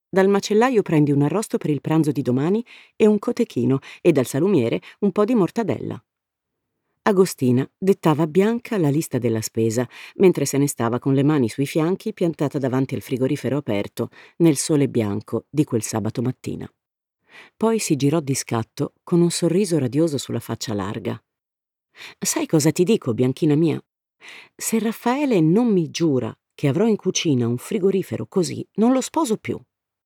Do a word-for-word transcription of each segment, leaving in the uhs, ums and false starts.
Dal macellaio prendi un arrosto per il pranzo di domani e un cotechino e dal salumiere un po' di mortadella». Agostina dettava a Bianca la lista della spesa, mentre se ne stava con le mani sui fianchi piantata davanti al frigorifero aperto, nel sole bianco di quel sabato mattina. Poi si girò di scatto con un sorriso radioso sulla faccia larga. «Sai cosa ti dico, Bianchina mia? Se Raffaele non mi giura che avrò in cucina un frigorifero così, non lo sposo più».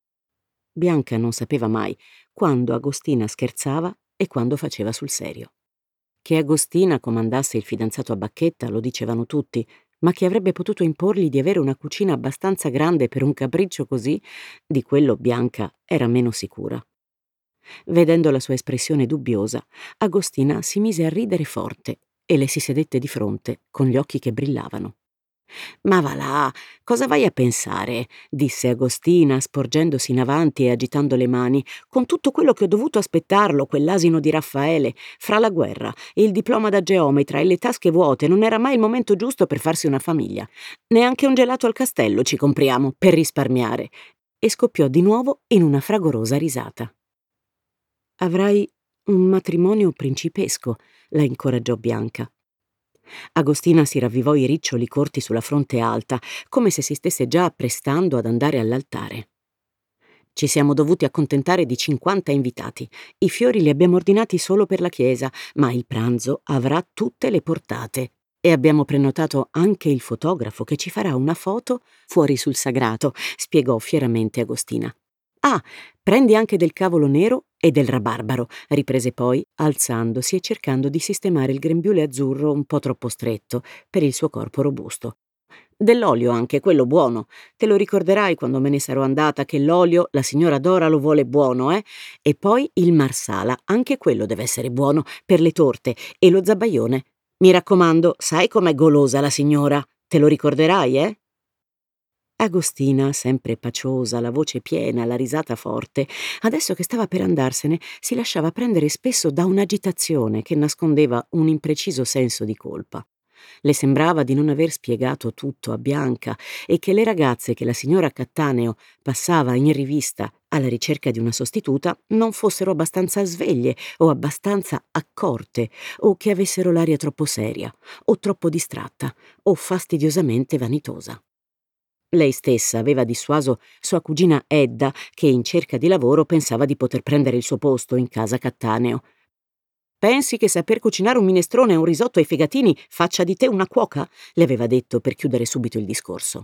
Bianca non sapeva mai quando Agostina scherzava e quando faceva sul serio. Che Agostina comandasse il fidanzato a bacchetta lo dicevano tutti, ma che avrebbe potuto imporgli di avere una cucina abbastanza grande per un capriccio così, di quello Bianca era meno sicura. Vedendo la sua espressione dubbiosa, Agostina si mise a ridere forte e le si sedette di fronte con gli occhi che brillavano. «Ma va là, cosa vai a pensare?» disse Agostina, sporgendosi in avanti e agitando le mani. «Con tutto quello che ho dovuto aspettarlo, quell'asino di Raffaele, fra la guerra, il diploma da geometra e le tasche vuote, non era mai il momento giusto per farsi una famiglia. Neanche un gelato al castello ci compriamo, per risparmiare». E scoppiò di nuovo in una fragorosa risata. «Avrai un matrimonio principesco», la incoraggiò Bianca. Agostina si ravvivò i riccioli corti sulla fronte alta, come se si stesse già apprestando ad andare all'altare. «Ci siamo dovuti accontentare di cinquanta invitati. I fiori li abbiamo ordinati solo per la chiesa, ma il pranzo avrà tutte le portate. E abbiamo prenotato anche il fotografo che ci farà una foto fuori sul sagrato», spiegò fieramente Agostina. «Ah, prendi anche del cavolo nero e del rabarbaro», riprese poi, alzandosi e cercando di sistemare il grembiule azzurro un po' troppo stretto per il suo corpo robusto. «Dell'olio anche, quello buono. Te lo ricorderai quando me ne sarò andata che l'olio la signora Dora lo vuole buono, eh? E poi il marsala, anche quello deve essere buono per le torte, e lo zabaione. Mi raccomando, sai com'è golosa la signora? Te lo ricorderai, eh?» Agostina, sempre paciosa, la voce piena, la risata forte, adesso che stava per andarsene, si lasciava prendere spesso da un'agitazione che nascondeva un impreciso senso di colpa. Le sembrava di non aver spiegato tutto a Bianca e che le ragazze che la signora Cattaneo passava in rivista alla ricerca di una sostituta non fossero abbastanza sveglie o abbastanza accorte, o che avessero l'aria troppo seria, o troppo distratta, o fastidiosamente vanitosa. Lei stessa aveva dissuaso sua cugina Edda, che in cerca di lavoro pensava di poter prendere il suo posto in casa Cattaneo. «Pensi che saper cucinare un minestrone e un risotto ai fegatini faccia di te una cuoca?» le aveva detto per chiudere subito il discorso.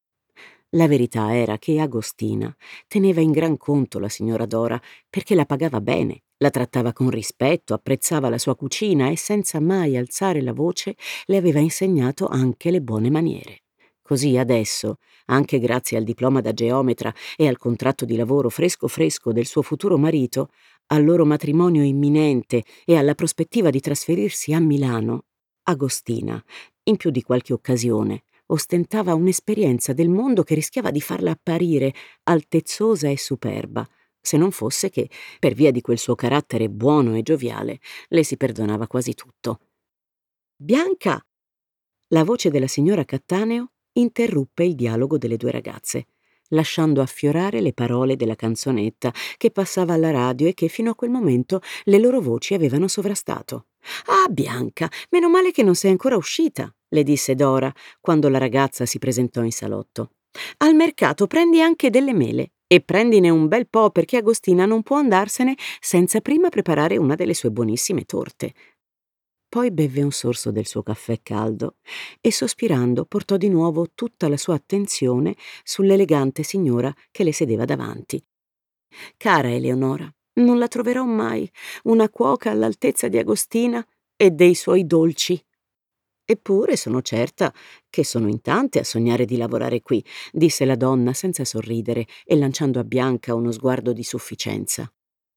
La verità era che Agostina teneva in gran conto la signora Dora perché la pagava bene, la trattava con rispetto, apprezzava la sua cucina e senza mai alzare la voce le aveva insegnato anche le buone maniere. Così adesso, anche grazie al diploma da geometra e al contratto di lavoro fresco fresco del suo futuro marito, al loro matrimonio imminente e alla prospettiva di trasferirsi a Milano, Agostina, in più di qualche occasione, ostentava un'esperienza del mondo che rischiava di farla apparire altezzosa e superba, se non fosse che, per via di quel suo carattere buono e gioviale, le si perdonava quasi tutto. «Bianca!» La voce della signora Cattaneo interruppe il dialogo delle due ragazze, lasciando affiorare le parole della canzonetta che passava alla radio e che fino a quel momento le loro voci avevano sovrastato. «Ah, Bianca, meno male che non sei ancora uscita», le disse Dora quando la ragazza si presentò in salotto. «Al mercato prendi anche delle mele e prendine un bel po' perché Agostina non può andarsene senza prima preparare una delle sue buonissime torte». Poi bevve un sorso del suo caffè caldo e, sospirando, portò di nuovo tutta la sua attenzione sull'elegante signora che le sedeva davanti. «Cara Eleonora, non la troverò mai una cuoca all'altezza di Agostina e dei suoi dolci. Eppure sono certa che sono in tante a sognare di lavorare qui», disse la donna senza sorridere e lanciando a Bianca uno sguardo di sufficienza.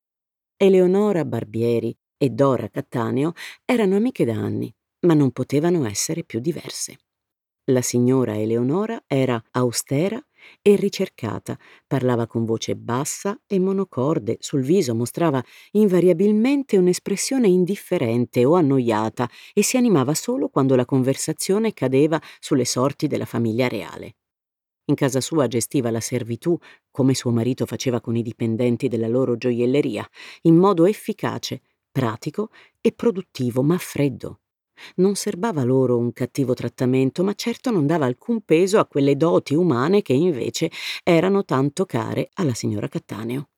Eleonora Barbieri e Dora Cattaneo erano amiche da anni, ma non potevano essere più diverse. La signora Eleonora era austera e ricercata, parlava con voce bassa e monocorde, sul viso mostrava invariabilmente un'espressione indifferente o annoiata e si animava solo quando la conversazione cadeva sulle sorti della famiglia reale. In casa sua gestiva la servitù, come suo marito faceva con i dipendenti della loro gioielleria, in modo efficace, pratico e produttivo, ma freddo. Non serbava loro un cattivo trattamento, ma certo non dava alcun peso a quelle doti umane che invece erano tanto care alla signora Cattaneo.